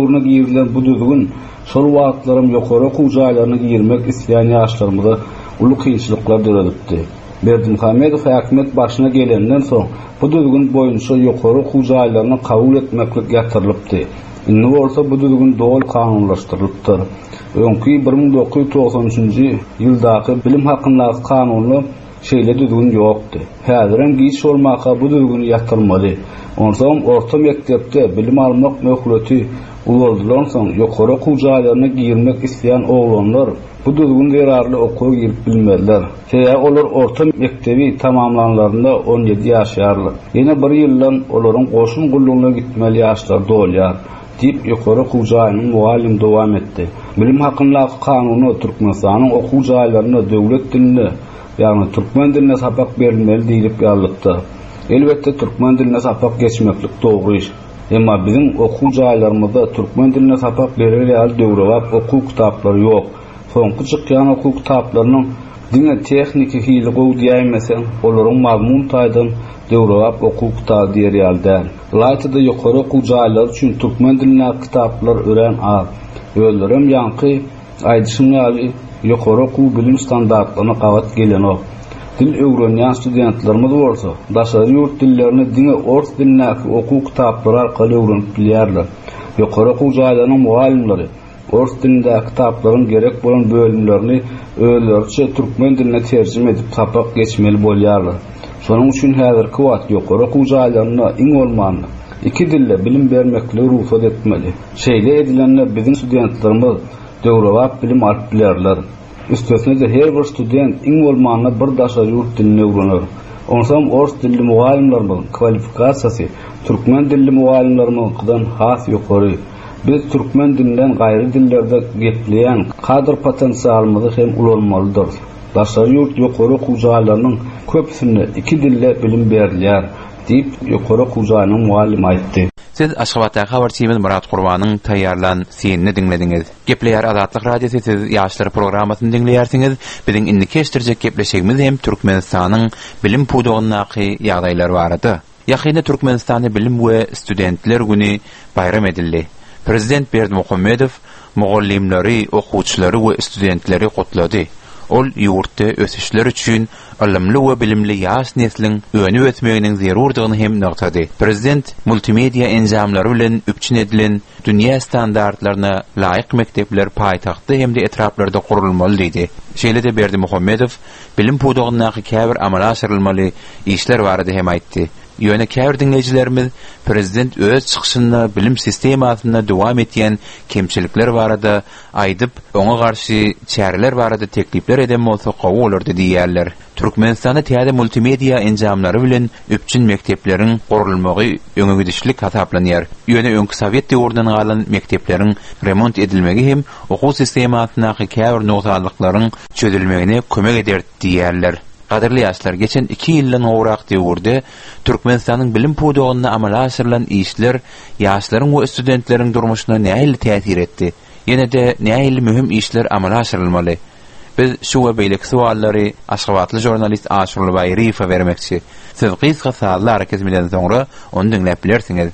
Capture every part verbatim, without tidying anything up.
döwrüne girilen bu düzgün şol wagtlarym ýokary okuw jaýlaryna girmek isleýän ýaşlarymyza uly kynçylyklar döredipdi. Berdimuhammedow häkimet başyna gelenden soň bu düzgün boýunça ýokary okuw jaýlaryna kabul etmeklik ýatyrylypdy. Indi bolsa bu düzgün dowul kanunlaşdyrylypdyr. Öňkü bir ming dokuz ýüz toksan üçinji ýyldaky bilim hakyndaky kanuny şeýle düzgün ýokdy. Häzirem giç bolmaka bu düzgün ýatyrmaly. Onsoň orta mekdepde bilim almak möhületi ululdylan soň ýokary okuw jaýlaryna girmek isleýän oglanlar bu düzgün derarly okuwa girip bilmediler. Şeýle olar orta mektebi tamamlanlarynda on ýedi ýaşarlar. Ýene bir ýyldan olaryň goşun gullugyna gitmeli ýaşlar dolýar. Dip ýokary okuw jaýynyň muallim dowam etdi. Bilim hakyndaky kanuny Türkmenistanyň okuw jaýlaryna döwlet dilini, ýagny türkmen diline sapak berilmeli diýip ýazylykdy. Elbetde türkmen diline sapak geçmeklik dogry iş. Emma bizim okuw jaýlarymyzda türkmen diline sapak berilýär döwrewap okuw kitaplary ýok. Soňky çykýan okuw kitaplarynyň dine texniki hili gowy diýmesen, olaryň mazmun taýdan döwrewap okuw kitaby diýerler. Laýtyda ýokary okuw jaýlary üçin türkmen diline kitaplar ören az. Öldürüm ýanky aýdyşyň ýaly ýokary okuw bilim standartlaryna gawat gelenok. Dil öwrenýän studentlerimiz bolsa, daşary ýurt dillerini dine ors dilinäki okuw kitaplary arkaly öwrenip bilýärler. Ýokary okuw jaýlarynyň muallimleri ors dilindäki kitaplaryň gerek bolan bölümlerini özleriçe türkmen diline terjime edip sapak geçmeli bolýarlar. Şonuň üçin häzirki wagt ýokary okuw jaýlaryna iň bolmany iki dille bilim bermekle ruhsat etmeli. Şeýle edilenler bizim studentlerimiz döwrewap bilim alyp bilýärler. Üstesine de her bir student iň bolmany bir daşary ýurt dilini öwrenir. Onsoň ors dilli muallimlerimiň kwalifikasiýasy türkmen dilli muallimlerimizden has ýokary. Biz türkmen dilinden gaýry dillerde gepleýän kadr potensialymyzy hem ulanmalydyr. Daşary ýurt ýokary okuw jaýlarynyň köpsine iki dille bilim berilýär diýip ýokary okuw jaýynyň muallimi aýtdy. Siz Aşgabatdaky habarçymyz Murat Gurbanyň taýýarlan senini dinlediňiz. Gepleýär Azatlyk radiosu siz ýaşlar programasyny dinleýärsiňiz. Biziň indi keşdirjek gepleşigimiz hem Türkmenistanyň bilim pudugynaky ýagdaýlary barady. Ýakynda Türkmenistanyň bilim we studentler güni bayram edildi. Prezident Berdimuhammedow mugallimleri, okuwçylary we studentleri gutlady. Ol ýurtda ösüşler üçin ilmli we bilimli ýaş neslin öňe ötmeginiň zerurdygyny hem nagtady. Prezident multimedia enjamlary bilen üpçün edilen dünýä standartlaryna laýyk mektepler paýtagtda hemde etraplarda gurulmaly diýdi. Şeýle de Berdimuhammedow bilim pudugynaky käbir amala aşyrylmaly işler barady hem aýtdy. Ýöne käbir dinleýijilerimiz prezident öz çykyşynda bilim sistemasyna dowam etýän kemçilikler barada aýdyp, oňa garşy çäreler barada teklipler eden bolsa gowy bolardy diýerler. Türkmenistanda täze multimedia enjamlary bilen üpçün mektepleriň gurulmagy öňe gidişlik hasaplanýar. Ýöne öňkü Sowet döwründen galan mektepleriň remont edilmegi hem okuw sistemasynaky käbir nogtalyklaryň çözülmegine kömek eder diýerler. Qadirli ýaşlar, geçen iki ýyldan gowrak döwürde Türkmenistanyň bilim pudugyna amala aşyrylan işler ýaşlaryň we studentleriň durmuşyna nähili täsir etdi. Ýene de nähili mühim işler amala aşyrylmaly. Biz şu we beýleki suallary Aşgabatly jurnalist Aşurly Baýryfa bermekçi. Siz gysga suallar kesmeden soňra onu dinläp bilersiňiz.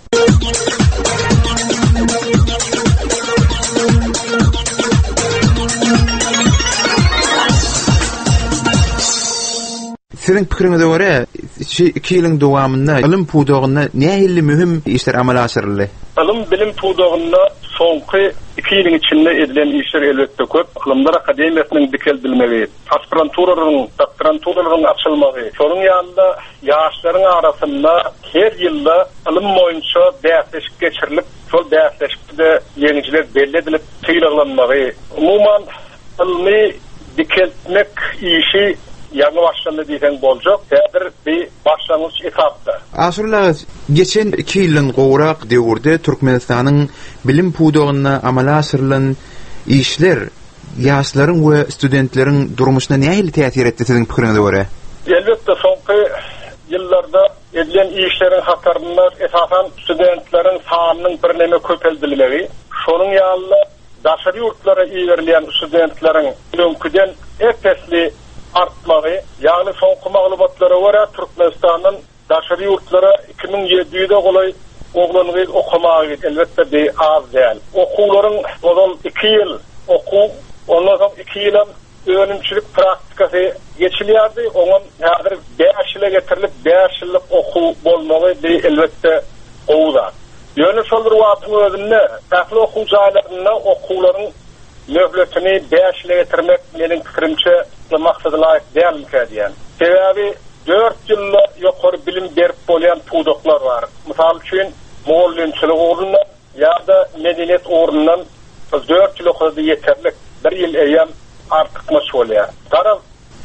Sizin pikiriňize görä, iki ýylyň dowamynda ilim pudugyna nähili mühim işler amala aşyryldy? Ilim bilim pudugyna soňky iki ýylyň içinde edilen işler elbetde köp. Ilimlar akademiýasynyň dikeldilmegi, aspiranturaryň, doktoranturaryň açylmagy, şonuň ýanynda ýaşlaryň arasynda her ýylda ilim boýunça därsleşik geçirilip, şol därsleşikde ýeňijiler belli edilip tyýlanmagy, umumyň ilmi dikeltmek işi ýa-ni başlandy diýsen boljak, häzir bir başlangyç etapda. Aşurly, geçen iki ýylyň gowrak döwürde Türkmenistanyň bilim pudugyna amala aşyrylan işler ýaşlaryň we studentleriň durmuşyna nähili täsir etdi siziň pikiriňize görä? Elbetde soňky ýyllarda edilen işleriň hatarynda esasan studentleriň sanynyň birneme köpeldilmegi, şonuň ýaly daşary ýurtlara iýerilýän studentleriň öňküden epesli artmagy, ýagny soňky maglumatlary görä Türkmenistanyň daşary ýurtlara iki ming ýedi ýüzde golay oğlanı okumağı elbette bir az değil. Okulların onun iki yıl oku, ondan sonra iki yılın öğrenimçilik praktikası geçiliyordu. Onun hazır beş yıla getirilip beş yıllık oku bolmalı bir elbette oğular. Yönü solur vaatın özünde farklı okul caylarında okulların möhletini beş yıla getirmek benim fikrimce maksadı layık değil mi diyen. Sebebi dört yılla yukarı bilim berip bolan pudoklar var. Misal için muallimçilik uğrundan ya da medeniyet uğrundan dört yıl okudu yeterlik. Bir yıl eyyam artık meşgulya. Taraf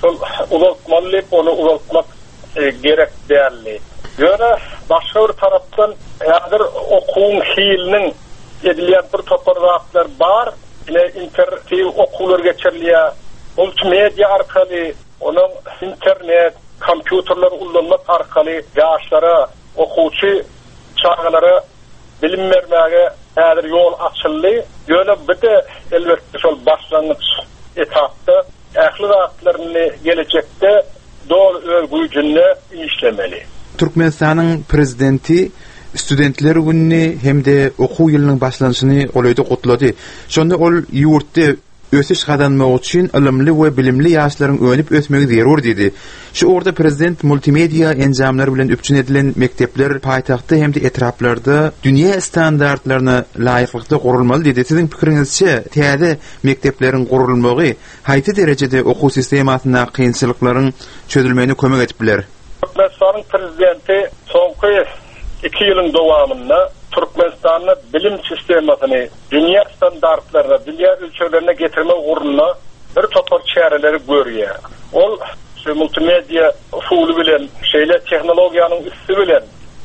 uzatmalı, onu uzatmak e, gerek değerli. Yöne başka bir taraftan eğer okuğun fiilinin edilen bir toparlatlar var. Yine interaktif okullar geçirliye multimedya arkalı, onun internet, kompüterler kullanmak arkalı yaşlara, okuçu çağlara bilim vermeye eğer yol açıldı. Yöne bir de elbette sol başlangıç etapta ahlak haklarını gelecekte doğru örgücünle işlemeli. Türkmenistan'ın prezidenti Studentler gününü hem de oku yılının başlanışını olayda kutladı. Şonda ol yurtda ösüş kazanmak için ilimli ve bilimli yaşların önüp ötmeyi zarur dedi. Şu orada prezident multimedya enjamları bilen öpçün edilen mektepler paytaxtda hem de etraflarda dünya standartlarına layıklıkta kurulmalı dedi. Sizin fikrinizce täze mekteplerin kurulmağı hayti derecede oku sistemasına kıyınçılıkların çözülmeyine kömek etip biler. Türkmenistan'ın prezidenti sonki iki yılın devamında Türkmenistan'ın bilim sistemasını dünya standartlarına, dünya ölçülerine getirme uğruna bir topar çareleri görüyor. Ol şu multimedya usulü bilen, şeyle teknolojiyanın üstü bilen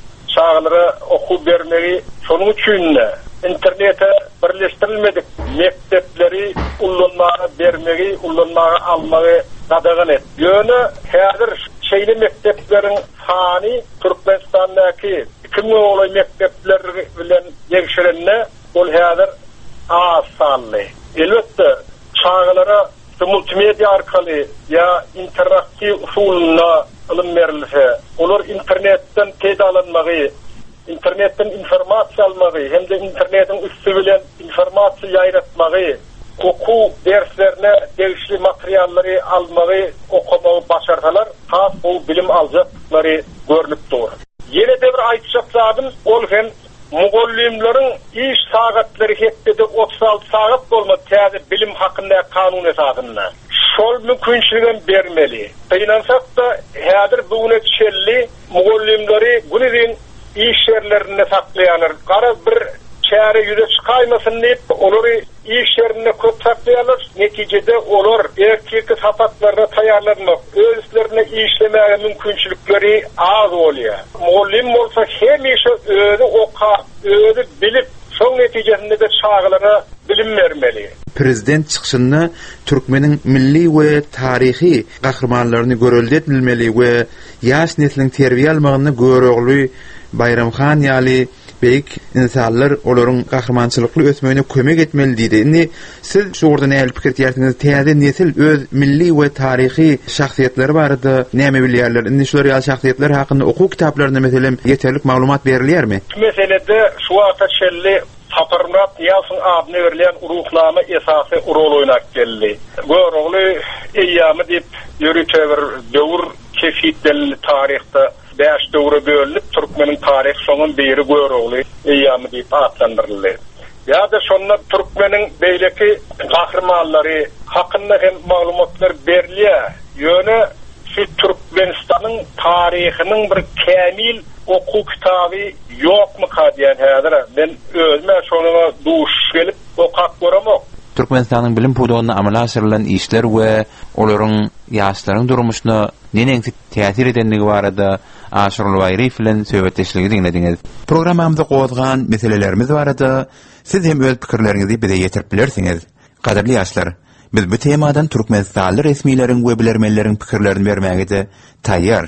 çağlara oku vermeyi sonun üçünle internete birleştirilmedik mektepleri ullanmaya vermeyi, ullanmaya almayı qadağan et. Yönü hazır şeyli mekteplerin sani Türkmenistan'daki kim olay mektepler bilen yekşirenle ol hazır az sanlı. Elbette çağlara multimedya arkalı ya interaktif usuluna ilim verilse, olur internetten teydalanmağı, internetten informasiya almağı, hem de internetin üstü bilen informasiya yayratmağı, oku derslerine değişli materyalleri almayı, okumayı başarsalar, has o bilim alacakları görülüp doğru. Yine de bir aytacaklarım, ol hem muallimlerin iş saatleri hepde de otuz altı saat olmadı täze bilim hakkında kanun esasında. Şol mümkünçülüğün vermeli. Kıyınansak da hazır bu netçelli muallimleri günün iş yerlerine saklayanlar. Kara bir çare yüze çıkaymasın deyip onları iş yerine köp saklayanlar. Neticede olur erkek sapatlarına tayarlanmak, özlerine işlemeye mümkünçülükleri az oluyor. Muallim olsa hem işe özü oka, özü bilip son neticesinde de çağlara bilim vermeli. Prezident çıkışında Türkmenin milli ve tarihi kahramanlarını görülde edilmeli ve yaş neslin terbiye almağını göröğlü Bayramxan ýaly beýik insanlar olaryň gahrymançylykly ötmegine kömek etmeli diýdi. Indi siz şu orda näme pikir diýersiňiz? Täze nesil öz milli we tarihi şahsiýetleri barada näme bilýärler? Indi şular ýaly şahsiýetler hakynda okuw kitaplarynda meselem ýeterlik maglumat berilýärmi? Meselede şu wagtda şelli Saparmat Ýalçyn adyny berilen uruklama esasy rol oýnap geldi. Görogly eýýamy diýip ýürüçe bir döwür kefitdel tarihda beş döwre bölünip Türkmenin tarih soňun biri görogly eýýamy diýip atlandyryldy. Ya da şonda Türkmenin beýleki gahrymanlary hakynda hem maglumatlar berilýär. Ýöne şu Türkmenistanyň taryhynyň bir kämil oku kitabı yok mu kadiyen hadira? Ben özüme şonuna duş gelip okak göremek. Türkmenistan'ın bilim pudoğuna amala asırılan işler ve olaryň ýaşlaryň durmuşuna neneňsi täsir edenligi barada Aşyrul Bayri bilen söhbetleşligi dinlediňiz. Programmamyzda gozgan meselelerimiz barada siz hem öz pikirleriňizi bize ýetirip bilersiňiz. Gadably ýaşlar, biz bu temadan Türkmenistanly resmiýleriň we bilermenleriň pikirlerini bermäge de taýýar.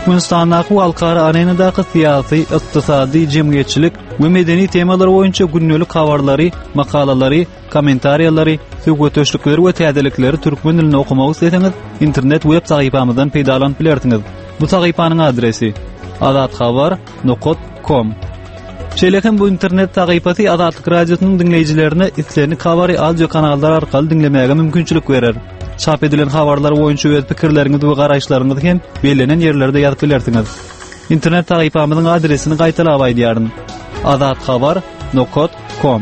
Türkmenistanyň halkara arenadaky syýasy, ykdysady, jemgyýetçilik we medeni temalar boýunça günnelik habarlary, makalalary, kommentariýalary, söhbetleşikleri we täzelikleri türkmen dilinde okumagy isteseňiz, internet web sahypamyzdan peýdalanyp bilersiňiz. Bu sahypanyň adresi adatxabar nokta com. Şeýlehem bu internet sahypasy Adatlyk radiosynyň dinleýijilerine islerini habary audio kanallar arkaly dinlemäge mümkinçilik berer. Çap edilen habarlar boýunça öz pikirleriňizi we garaşlaryňyzy hem belenen ýerlerde ýazyp bilersiňiz. İnternet sahypamyzyň adresini gaýtalap aýdýaryn. adatxabar nokta com.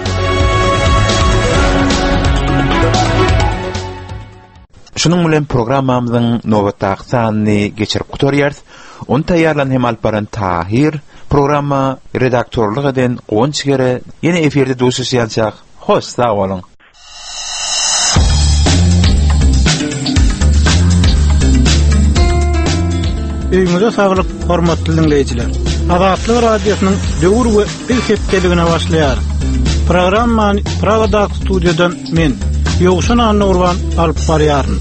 Şunun bilen programmamyzyň nowatdaky sanyny geçirip gutarýarys. Onu taýýarlan hem alparan Tahir, programma redaktorluk eden Gonçgere ýene eferde duşuşýançak. Hoş sag bolun. Öýüňize saglyk, hormatly dinleýijiler. Adatlyk radiosynyň döwür we ilk hepdeligine başlaýar. Programmany Pragadak studiodan men, Ýogşan Anurwan alyp barýaryn.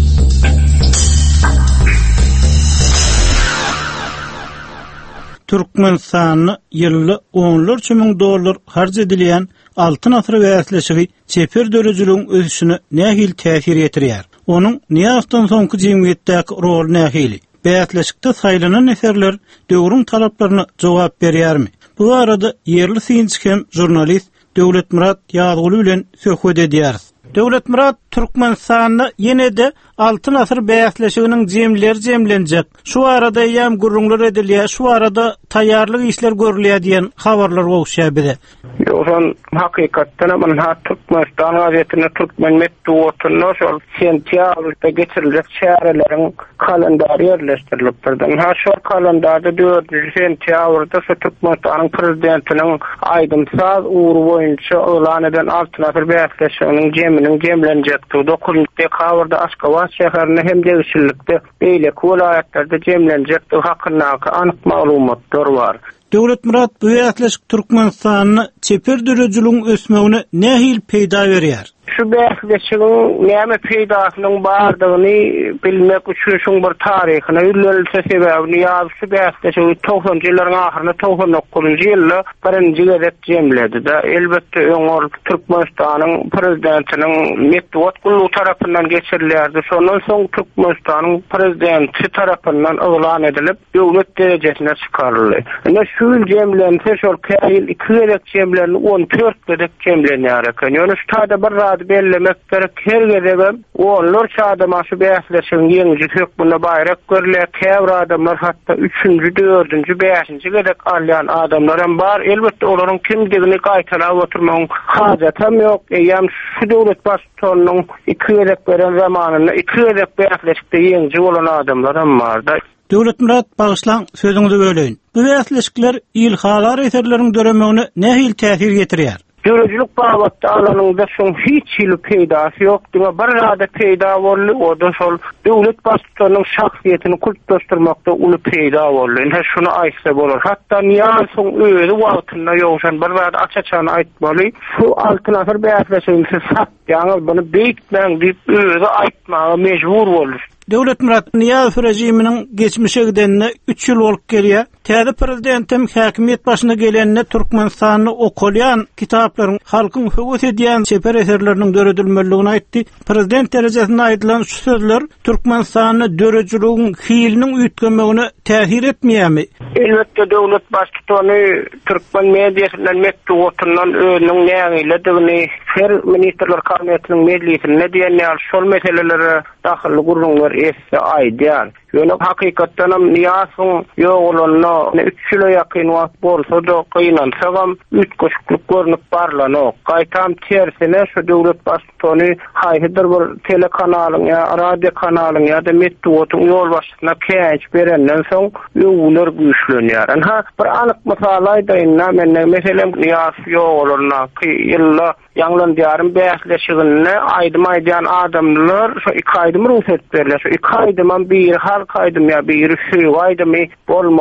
Türkmenistanyň ýylly onlarça müň dollar harj edilýän altyn asry wäsleşigi çeper dörejiliginiň ösüşine nähil täsir ýetirýär. Onuň niýasdan soňky jemgyýetdäki rol nähili? Bäýatleşikde saýlanan eserler döwrüň talaplaryna jogap berýärmi? Bu arada yerli synçy hem jurnalist Döwletmurat Ýazguly bilen söhbet edýäris. Döwletmurat Türkmenistanyny ýene de altyn asr bäýatleşiginiň jemleri jemlenjek. Şu arada ýam gurrunlar edilýär, şu arada taýýarlyk işler görülýär diýen habarlar gowşýar bide. Ýogsan hakykatdan men ha Türkmenistan gazetine Türkmen metduwatyna şol sentýabrda geçiriljek çäreleriň kalendary ýerleşdirilipdir. Ha şu kalendarda dördünji sentýabrda Türkmenistanyň prezidentiniň aýdymsaz uğru boýunça elan eden altyn asr bäýatleşiginiň jeminiň jemlenjekdi. dokuzunji dekabrda Aşgabat şäherine hem degişillikde beýle welaýatlarda jemlenjekdi hakyna anyk maglumatlar bar. Döwletmurat bu ýatleşik Türkmenistanyny çeper dörejiliginiň ösmegine nähil peýda berýär? Şu bäýatleşiginiň näme peýdasynyň bardygyny bilmek üçin şuň bir taryhyna ýüzlelse sebäbini ýazyp bäýatleşigi togsoňjy ýyllaryň ahyryna togson dokuzunji ýylda birinji gezek jemledi de elbetde öňür Türkmenistanyň prezidentiniň metduat gulu tarapyndan geçirilýärdi. Şondan soň Türkmenistanyň prezidenti tarapyndan elan edilip döwlet derejesine çykaryldy. Ene şu jemlense şol käýil iki gezek jemlerini on dört gezek jemlenýär eken. Ýöne şu taýda bir bellemek gerek her gezegem onlar çadama şu bäýatleşigiň ýeňi hökmüne baýrak görülýär. Käbir adamlar hatda üçüncü, dördünji, beşinji gezek alýan adamlar hem bar. Elbetde olaryň kimdigini gaýtalap oturmagyň hajat hem ýok. Eýem şu döwlet başçylarynyň iki gezek beren zamanyny iki gezek bäýatleşikde ýeňi bolan adamlar hem barda. Döwletmurat bagyşlaň sözüňizi böleýin. Bu bäýatleşikler ilhalar eserleriň döremegine nähil täsir ýetirýär? Dörejilik babatda alanynda şoň hiç ýyly peýdasy ýok. Diňe bir rada peýda boldy, o da şol döwlet başçylarynyň şahsiýetini kultlaşdyrmakda uly peýda boldy. Ine şunu aýtsa bolar. Hatda niýasyň öýüri wagtynda ýogşan bir rada açaçany aýtmaly. Şu altyn asr bäýatleşigini satýaňyz, buny beýitmäň diýip öýüri aýtmagy mejbur boldy. Döwletmurat Niýazow rejiminiň geçmişe gidenine üç ýyl bolup gelýär. Täze prezidentim häkimiýet başyna gelenine Türkmenistanyny okulýan kitaplaryň halkyň höwet edýän çeper eserleriniň döredilmeligini aýtdy. Prezident derejesine aýdylan şu sözler Türkmenistanyny dörejiliginiň hiýliniň üýtgemegine täsir etmeýärmi? Elbetde döwlet başçylaryny Türkmen mediýasyndan metduwatyndan özüniň näňiledigini her ministrler kabinetiniň meclisinde diýenler şol meselelere daxily gurrunlar esse aýdýar. Ýöne hakykatdan hem Niýazow ýoğulanyna üç ýyla ýakyn wagt bolsa da gynansagam üç goşukluk görnüp barlanok. Gaýtam tersine şu döwlet başçylaryny haýhydyr bir telekanalyň ýa radio kanalyň ýa-da metduwatyň ýol başçysyna käýiş berenden soň ýoğullar güýçlenýär. Ha bir anyk mysal aýdynna men meselem Niýazow ýoğulanyna ýylla ýanglandýarym bäýatleşigini aýdym aýdýan adamlar şu iki aýdym ruhsat berler. Şu iki aýdymam bir hal kaýdym ya bir şu aýdymy bolmaly.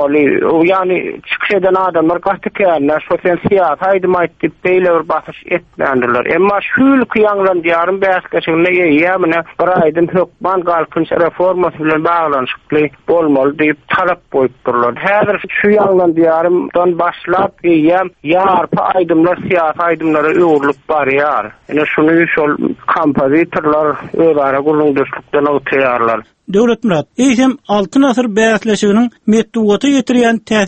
yani çıkış eden adamlar gahtekenler sosyal siyasi aydymaytdy beýle bir basış etmändiler. Emma şül kıyanlan diýarym bäsgeçigine ýemine bir aýdym hökman galkynç reformasy bilen baglanyşykly bolmaly diýip talap goýupdyrlar. Häzir şu ýanlan diýarymdan başlap ýem ýarpy aýdymlar siyasi aýdymlara öwrülip barýar. Ene şunu şol kompozitorlar özara gurulmuşlukdan ötýärler. Döwlet Murat, eýsem altyn asyr bäsleşiginiň metdugaty ýetirýän